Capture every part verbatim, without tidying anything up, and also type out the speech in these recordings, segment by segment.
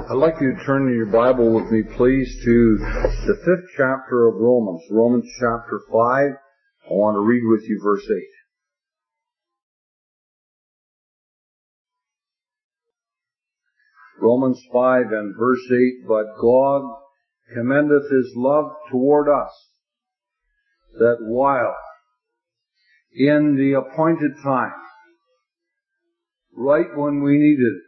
I'd like you to turn in your Bible with me, please, to the fifth chapter of Romans, Romans chapter five. I want to read with you verse eight. Romans five and verse eight, but God commendeth his love toward us, that while in the appointed time, right when we needed it,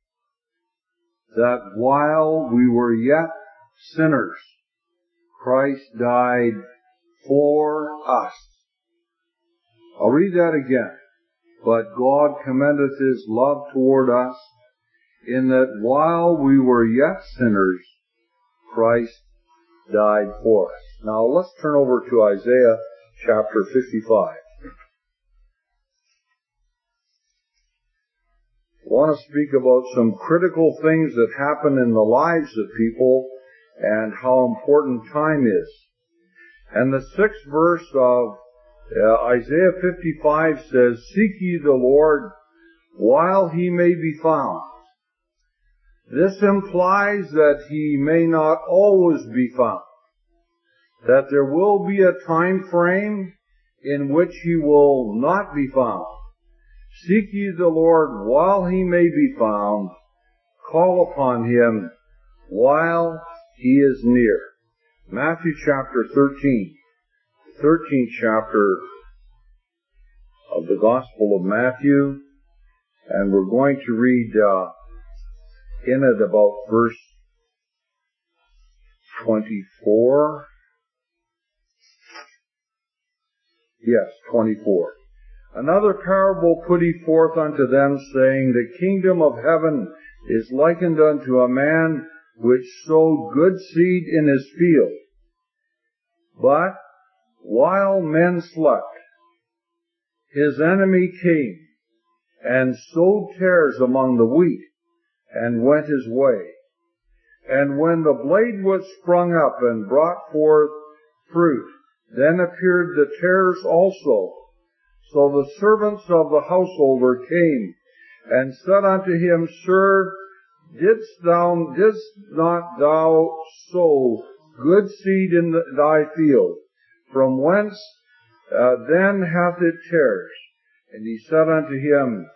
that while we were yet sinners, Christ died for us. I'll read that again. But God commendeth his love toward us, in that while we were yet sinners, Christ died for us. Now let's turn over to Isaiah chapter fifty-five. I want to speak about some critical things that happen in the lives of people and how important time is. And the sixth verse of uh, Isaiah fifty-five says, seek ye the Lord while he may be found. This implies that he may not always be found, that there will be a time frame in which he will not be found. Seek ye the Lord while he may be found. Call upon him while he is near. Matthew chapter thirteen. thirteenth chapter of the Gospel of Matthew. And we're going to read uh, in it about verse twenty-four. Yes, twenty-four. Another parable put he forth unto them, saying, the kingdom of heaven is likened unto a man which sowed good seed in his field. But while men slept, his enemy came and sowed tares among the wheat, and went his way. And when the blade was sprung up and brought forth fruit, then appeared the tares also. So the servants of the householder came and said unto him, Sir, didst thou, didst not thou sow good seed in the, thy field? From whence uh, then hath it tares? And he said unto him,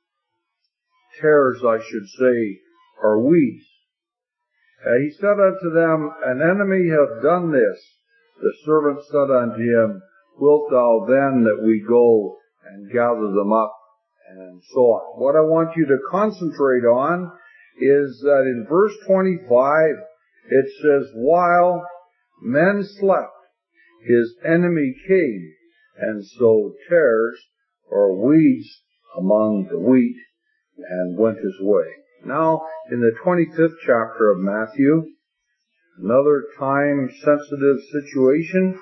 tares, I should say, are weeds. Uh, he said unto them, an enemy hath done this. The servant said unto him, wilt thou then that we go and gather them up, and so on. What I want you to concentrate on is that in verse twenty-five, it says, while men slept, his enemy came and sowed tares, or weeds, among the wheat, and went his way. Now, in the twenty-fifth chapter of Matthew, another time-sensitive situation,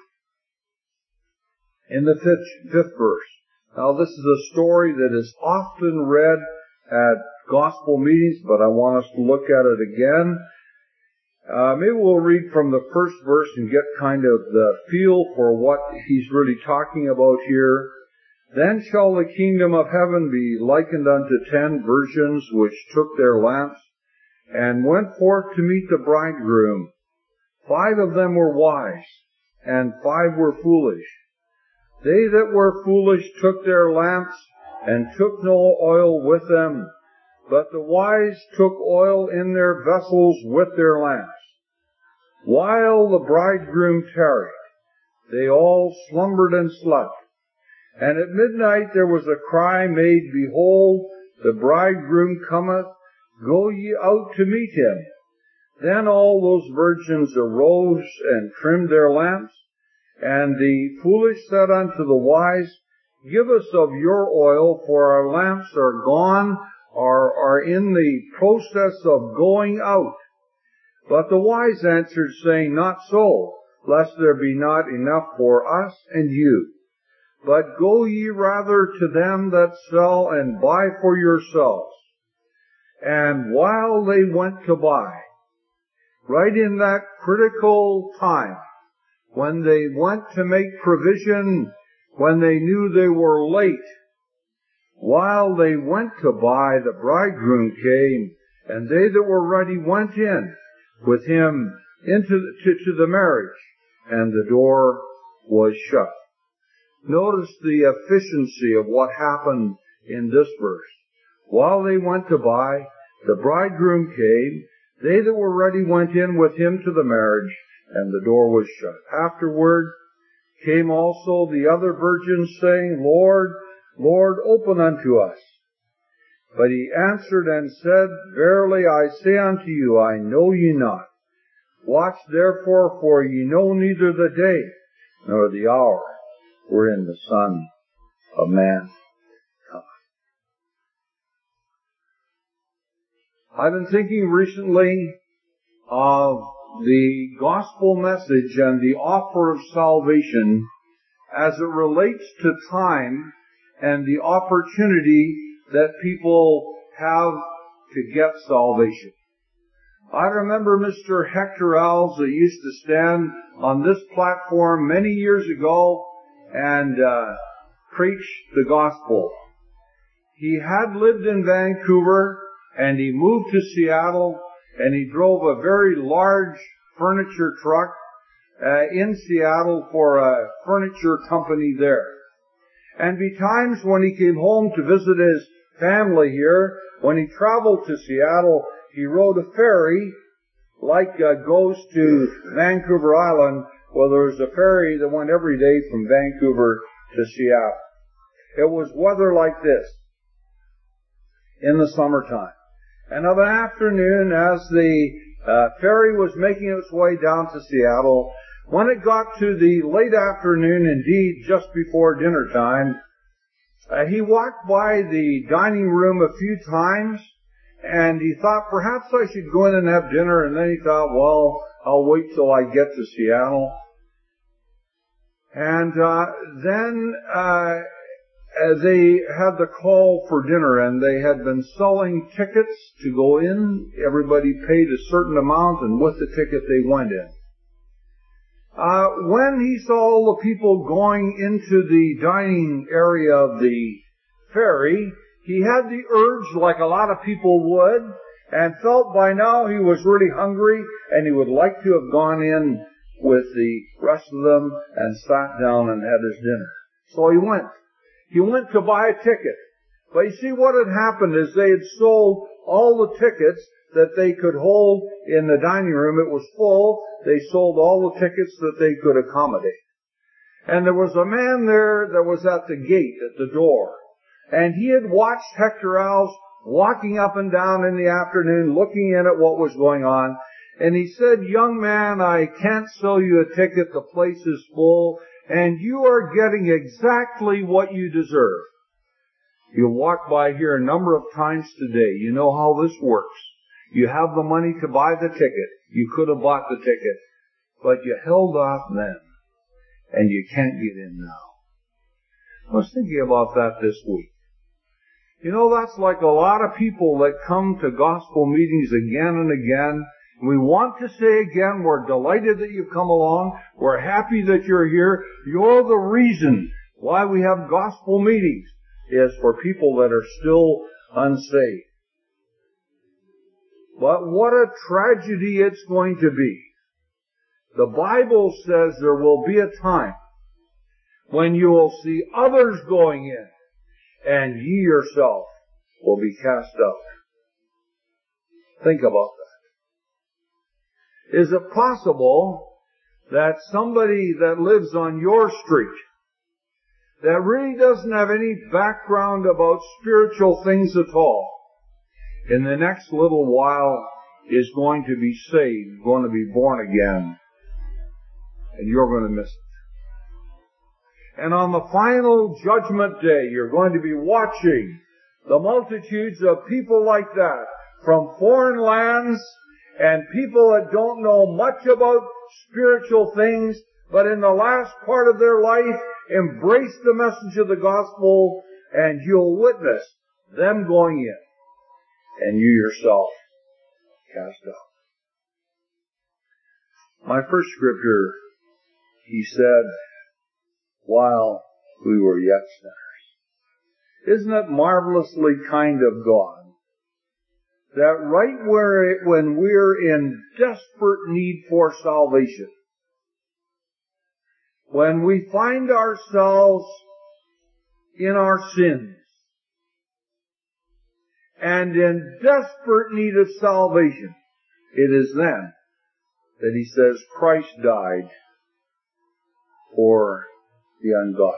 in the fifth, fifth verse. Now, this is a story that is often read at gospel meetings, but I want us to look at it again. Uh, maybe we'll read from the first verse and get kind of the feel for what he's really talking about here. Then shall the kingdom of heaven be likened unto ten virgins which took their lamps and went forth to meet the bridegroom. Five of them were wise, and five were foolish. They that were foolish took their lamps, and took no oil with them, but the wise took oil in their vessels with their lamps. While the bridegroom tarried, they all slumbered and slept. And at midnight there was a cry made, Behold, the bridegroom cometh, go ye out to meet him. Then all those virgins arose and trimmed their lamps. And the foolish said unto the wise, Give us of your oil, for our lamps are gone, or are in the process of going out. But the wise answered, saying, Not so, lest there be not enough for us and you. But go ye rather to them that sell, and buy for yourselves. And while they went to buy, right in that critical time, when they went to make provision, when they knew they were late, while they went to buy, the bridegroom came, And they that were ready went in with him into to, to the marriage, and the door was shut. Notice the efficiency of what happened in this verse. While they went to buy, the bridegroom came. They that were ready went in with him to the marriage, and the door was shut. Afterward came also the other virgins, saying, Lord, Lord, open unto us. But he answered and said, Verily I say unto you, I know ye not. Watch therefore, for ye know neither the day nor the hour wherein the Son of Man cometh. I've been thinking recently of the gospel message and the offer of salvation as it relates to time and the opportunity that people have to get salvation. I remember Mister Hector Alves that used to stand on this platform many years ago and uh, preach the gospel. He had lived in Vancouver and he moved to Seattle and he drove a very large furniture truck uh, in Seattle for a furniture company there. And betimes when he came home to visit his family here, when he traveled to Seattle, he rode a ferry like uh, goes to Vancouver Island. Well, there was a ferry that went every day from Vancouver to Seattle. It was weather like this in the summertime. And of an afternoon, as the uh, ferry was making its way down to Seattle, when it got to the late afternoon, indeed just before dinner time, uh, he walked by the dining room a few times, and he thought perhaps I should go in and have dinner, and then he thought, well, I'll wait till I get to Seattle. And uh, then uh, they had the call for dinner, and they had been selling tickets to go in. Everybody paid a certain amount, and with the ticket they went in. Uh, when he saw all the people going into the dining area of the ferry, he had the urge, like a lot of people would, and felt by now he was really hungry, and he would like to have gone in with the rest of them and sat down and had his dinner. So he went. He went to buy a ticket. But you see, what had happened is they had sold all the tickets that they could hold in the dining room. It was full. They sold all the tickets that they could accommodate. And there was a man there that was at the gate, at the door. And he had watched Hector Alves walking up and down in the afternoon, looking in at what was going on. And he said, young man, I can't sell you a ticket. The place is full. And you are getting exactly what you deserve. You'll walk by here a number of times today. You know how this works. You have the money to buy the ticket. You could have bought the ticket. But you held off then. And you can't get in now. I was thinking about that this week. You know, that's like a lot of people that come to gospel meetings again and again. We want to say again, we're delighted that you've come along. We're happy that you're here. You're the reason why we have gospel meetings, is for people that are still unsaved. But what a tragedy it's going to be. The Bible says there will be a time when you will see others going in, and ye yourself will be cast out. Think about that. Is it possible that somebody that lives on your street, that really doesn't have any background about spiritual things at all, in the next little while is going to be saved, going to be born again, and you're going to miss it? And on the final judgment day, you're going to be watching the multitudes of people like that from foreign lands and people that don't know much about spiritual things, but in the last part of their life embrace the message of the gospel, and you'll witness them going in, and you yourself cast out. My first scripture, he said, while we were yet sinners. Isn't it marvelously kind of God that right where it, when we're in desperate need for salvation, when we find ourselves in our sins and in desperate need of salvation, it is then that he says Christ died for the ungodly.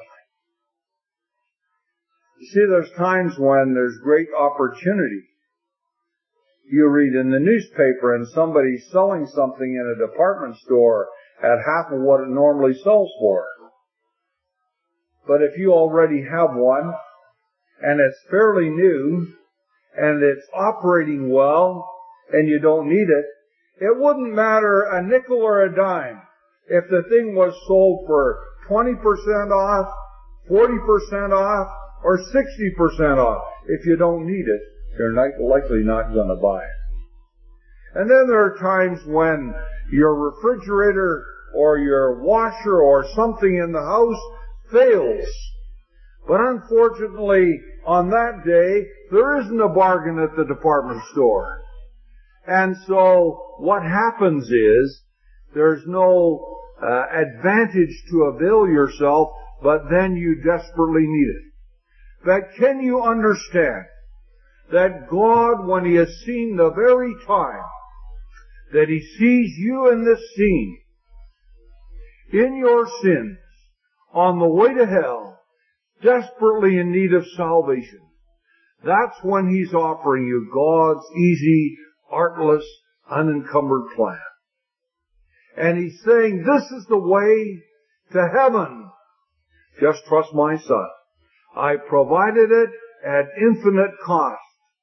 You see, there's times when there's great opportunity. You read in the newspaper and somebody's selling something in a department store at half of what it normally sells for. But if you already have one, and it's fairly new, and it's operating well, and you don't need it, it wouldn't matter a nickel or a dime if the thing was sold for twenty percent off, forty percent off, or sixty percent off. If you don't need it, you're not, likely not going to buy it. And then there are times when your refrigerator or your washer or something in the house fails. But unfortunately, on that day, there isn't a bargain at the department store. And so what happens is there's no uh, advantage to avail yourself, but then you desperately need it. But can you understand that God, when He has seen the very time that He sees you in this scene, in your sins, on the way to hell, desperately in need of salvation, that's when He's offering you God's easy, artless, unencumbered plan. And He's saying, this is the way to heaven. Just trust my Son. I provided it at infinite cost.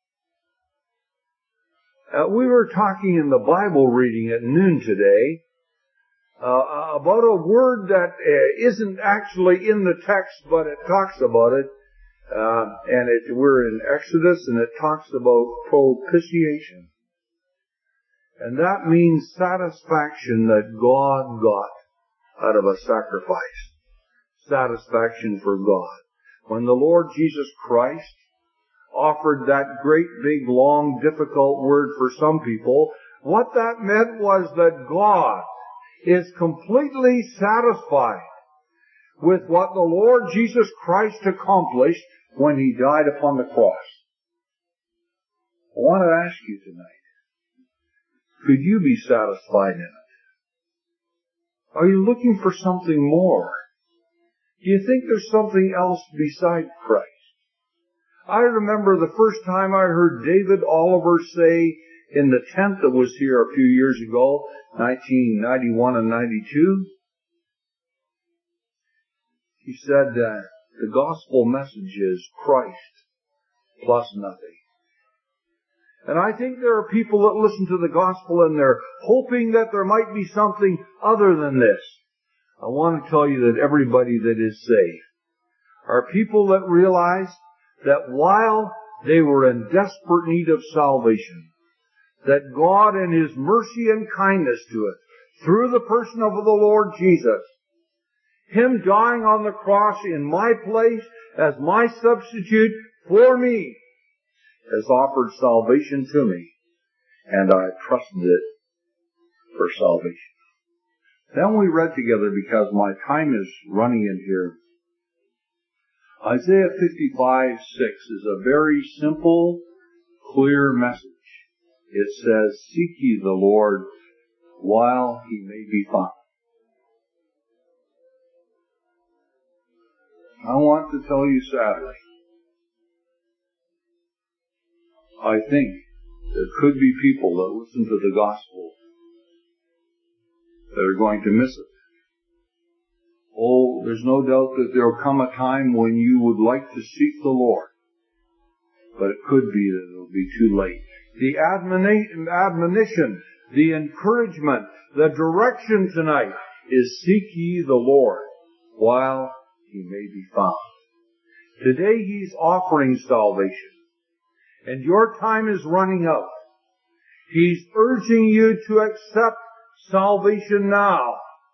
Uh, we were talking in the Bible reading at noon today uh, about a word that uh, isn't actually in the text, but it talks about it. Uh, and it, we're in Exodus, and it talks about propitiation. And that means satisfaction that God got out of a sacrifice. Satisfaction for God. When the Lord Jesus Christ offered that great, big, long, difficult word for some people, what that meant was that God is completely satisfied with what the Lord Jesus Christ accomplished when He died upon the cross. I want to ask you tonight, could you be satisfied in it? Are you looking for something more? Do you think there's something else beside Christ? I remember the first time I heard David Oliver say in the tent that was here a few years ago, nineteen ninety-one and ninety-two, he said that the gospel message is Christ plus nothing. And I think there are people that listen to the gospel and they're hoping that there might be something other than this. I want to tell you that everybody that is saved are people that realize that while they were in desperate need of salvation, that God in His mercy and kindness to it, through the person of the Lord Jesus, Him dying on the cross in my place as my substitute for me, has offered salvation to me, and I trusted it for salvation. Then we read together, because my time is running in here, Isaiah fifty-five six is a very simple, clear message. It says, seek ye the Lord while He may be found. I want to tell you sadly, I think there could be people that listen to the gospel that are going to miss it. Oh, there's no doubt that there will come a time when you would like to seek the Lord, but it could be that it will be too late. The admonition, the encouragement, the direction tonight is seek ye the Lord while He may be found. Today He's offering salvation, and your time is running out. He's urging you to accept salvation now.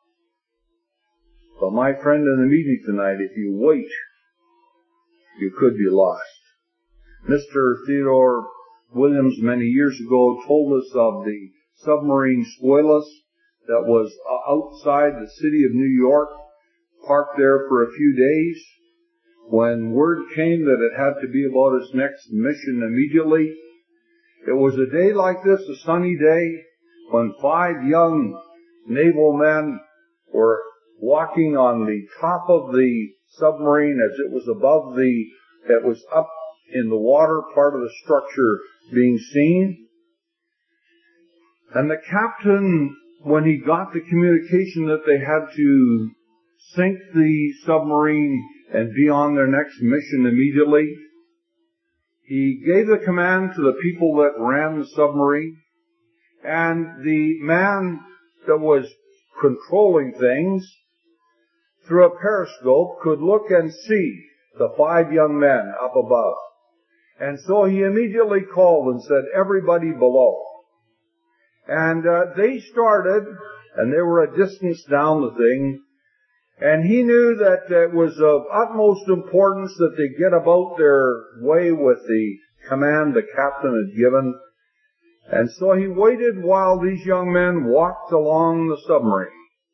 But my friend in the meeting tonight, if you wait, you could be lost. Mister Theodore Williams many years ago told us of the submarine Squalus that was outside the city of New York, parked there for a few days. When word came that it had to be about its next mission immediately, it was a day like this, a sunny day, when five young naval men were walking on the top of the submarine as it was above the, it was up in the water, part of the structure being seen. And the captain, when he got the communication that they had to sink the submarine and be on their next mission immediately, he gave the command to the people that ran the submarine, and the man that was controlling things through a periscope could look and see the five young men up above. And so he immediately called and said, everybody below. And uh, they started, and they were a distance down the thing, and he knew that it was of utmost importance that they get about their way with the command the captain had given. And so he waited while these young men walked along the submarine.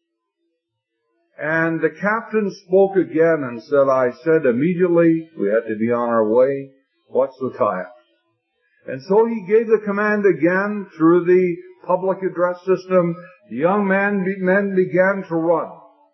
And the captain spoke again and said, I said immediately we had to be on our way. What's the time? And so he gave the command again through the public address system. The young men, men began to run.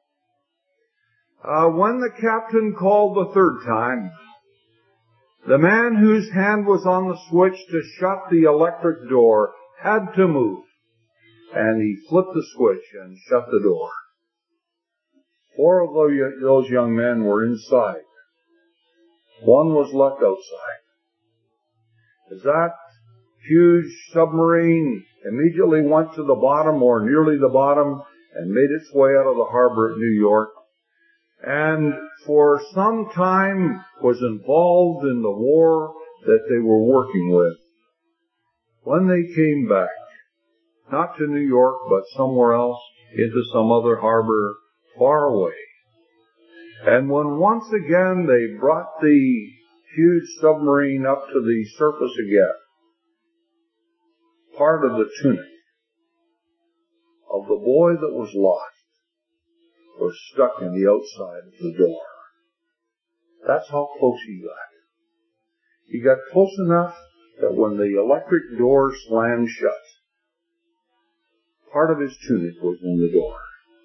Uh, when the captain called the third time, the man whose hand was on the switch to shut the electric door had to move. And he flipped the switch and shut the door. Four of those young men were inside. One was left outside. As that huge submarine immediately went to the bottom, or nearly the bottom, and made its way out of the harbor at New York, and for some time was involved in the war that they were working with. When they came back, not to New York, but somewhere else, into some other harbor far away, and when once again they brought the huge submarine up to the surface again, part of the tunic of the boy that was lost was stuck in the outside of the door. That's how close he got. He got close enough that when the electric door slammed shut, part of his tunic was in the door.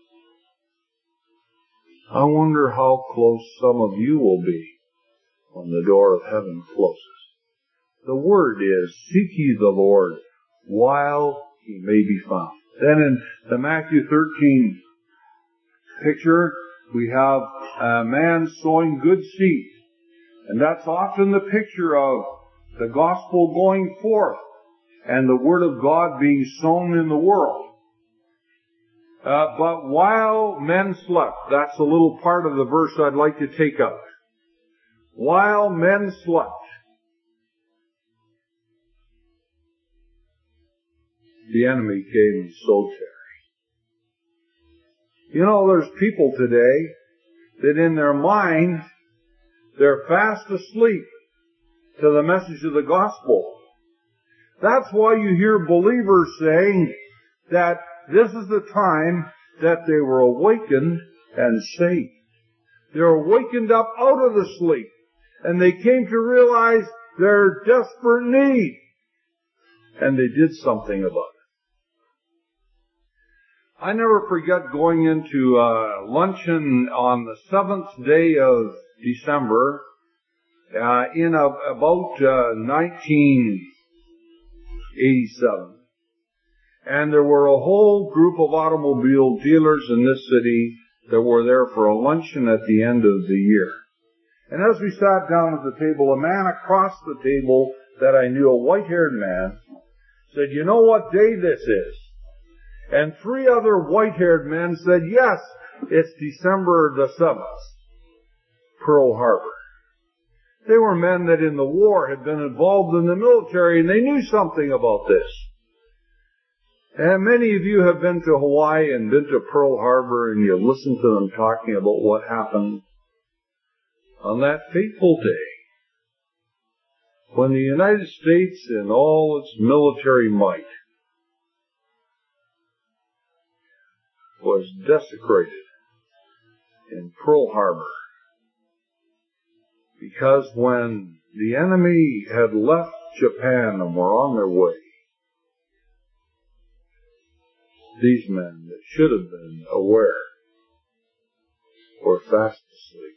I wonder how close some of you will be when the door of heaven closes. The word is, seek ye the Lord while he may be found. Then in the Matthew thirteen picture, we have a man sowing good seed. And that's often the picture of the gospel going forth and the word of God being sown in the world. Uh, but while men slept, that's a little part of the verse I'd like to take out. While men slept, the enemy came and sowed tares. You know, there's people today that in their mind, they're fast asleep to the message of the gospel. That's why you hear believers saying that this is the time that they were awakened and saved. They were wakened up out of the sleep, and they came to realize their desperate need, and they did something about it. I never forget going into uh, luncheon on the seventh day of December uh, in a, about uh, nineteen eighty-seven. And there were a whole group of automobile dealers in this city that were there for a luncheon at the end of the year. And as we sat down at the table, a man across the table that I knew, a white-haired man, said, you know what day this is? And three other white-haired men said, yes, it's December the seventh, Pearl Harbor. They were men that in the war had been involved in the military, and they knew something about this. And many of you have been to Hawaii and been to Pearl Harbor, and you've listened to them talking about what happened on that fateful day when the United States in all its military might was desecrated in Pearl Harbor, because when the enemy had left Japan and were on their way, these men that should have been aware were fast asleep.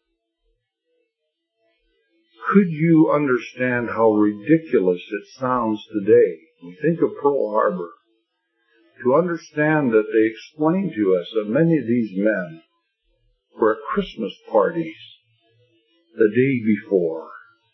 Could you understand how ridiculous it sounds today when you think of Pearl Harbor, to understand that they explain to us that many of these men were at Christmas parties the day before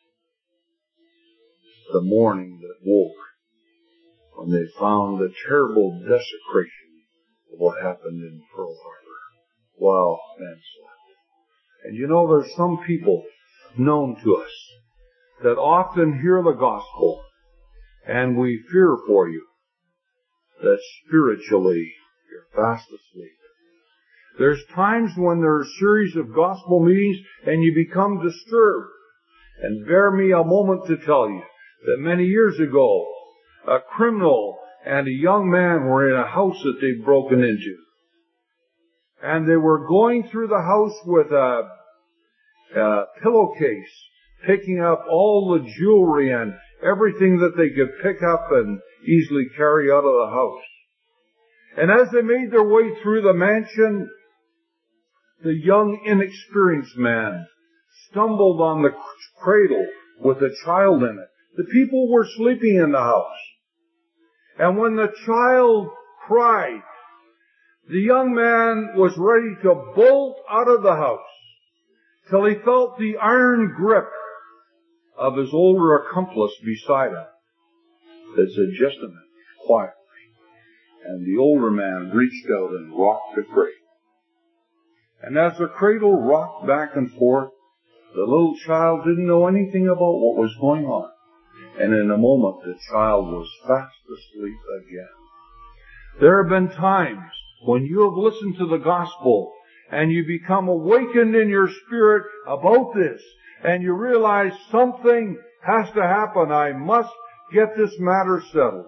the morning that woke, when they found the terrible desecration of what happened in Pearl Harbor while men slept. And you know, there's some people known to us that often hear the gospel, and we fear for you that spiritually you're fast asleep. There's times when there are a series of gospel meetings and you become disturbed. And bear me a moment to tell you that many years ago, a criminal and a young man were in a house that they'd broken into. And they were going through the house with a, a pillowcase, picking up all the jewelry and everything that they could pick up and easily carry out of the house. And as they made their way through the mansion, the young, inexperienced man stumbled on the cradle with a child in it. The people were sleeping in the house. And when the child cried, the young man was ready to bolt out of the house till he felt the iron grip of his older accomplice beside him. They said, "Just a minute, quietly." And the older man reached out and rocked the cradle. And as the cradle rocked back and forth, the little child didn't know anything about what was going on. And in a moment, the child was fast asleep again. There have been times when you have listened to the gospel and you become awakened in your spirit about this, and you realize something has to happen. I must get this matter settled.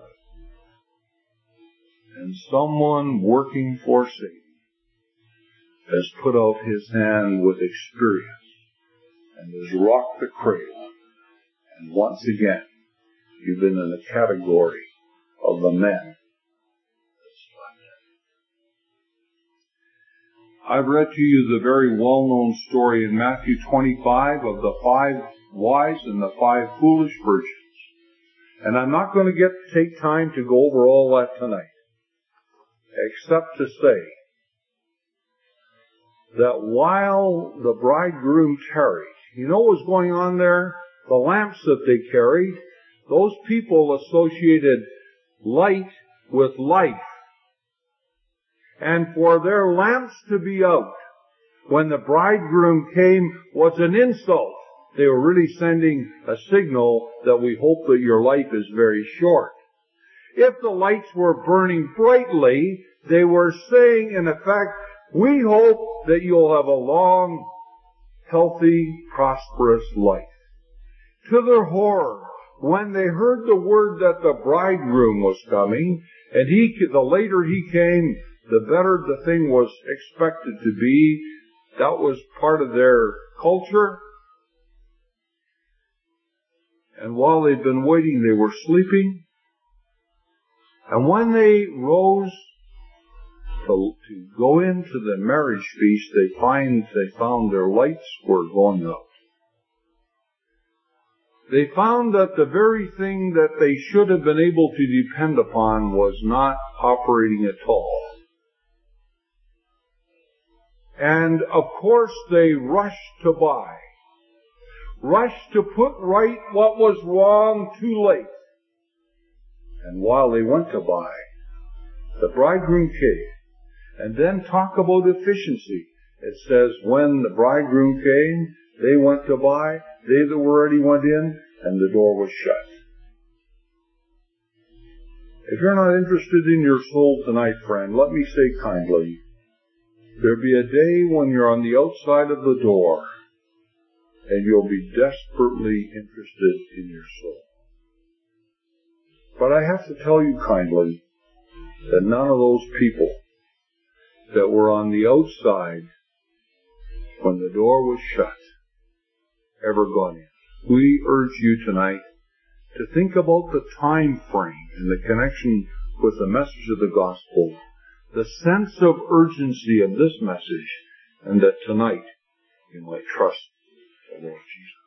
And someone working for Satan has put out his hand with experience and has rocked the cradle. And once again, you've been in the category of the men that slept. I've read to you the very well-known story in Matthew twenty-five of the five wise and the five foolish virgins. And I'm not going to get take time to go over all that tonight, except to say that while the bridegroom tarried, you know what was going on there? The lamps that they carried, those people associated light with life. And for their lamps to be out when the bridegroom came was an insult. They were really sending a signal that we hope that your life is very short. If the lights were burning brightly, they were saying, in effect, we hope that you'll have a long, healthy, prosperous life. To their horror, when they heard the word that the bridegroom was coming, and he, the later he came, the better the thing was expected to be. That was part of their culture. And while they'd been waiting, they were sleeping. And when they rose to, to go into the marriage feast, they find they found their lights were going out. They found that the very thing that they should have been able to depend upon was not operating at all. And of course they rushed to buy. Rushed to put right what was wrong too late. And while they went to buy, the bridegroom came. And then talk about efficiency. It says when the bridegroom came, they went to buy, they that already went in, and the door was shut. If you're not interested in your soul tonight, friend, let me say kindly, there'll be a day when you're on the outside of the door, and you'll be desperately interested in your soul. But I have to tell you kindly that none of those people that were on the outside when the door was shut ever got in. We urge you tonight to think about the time frame and the connection with the message of the gospel, the sense of urgency of this message, and that tonight you might trust the Lord Jesus.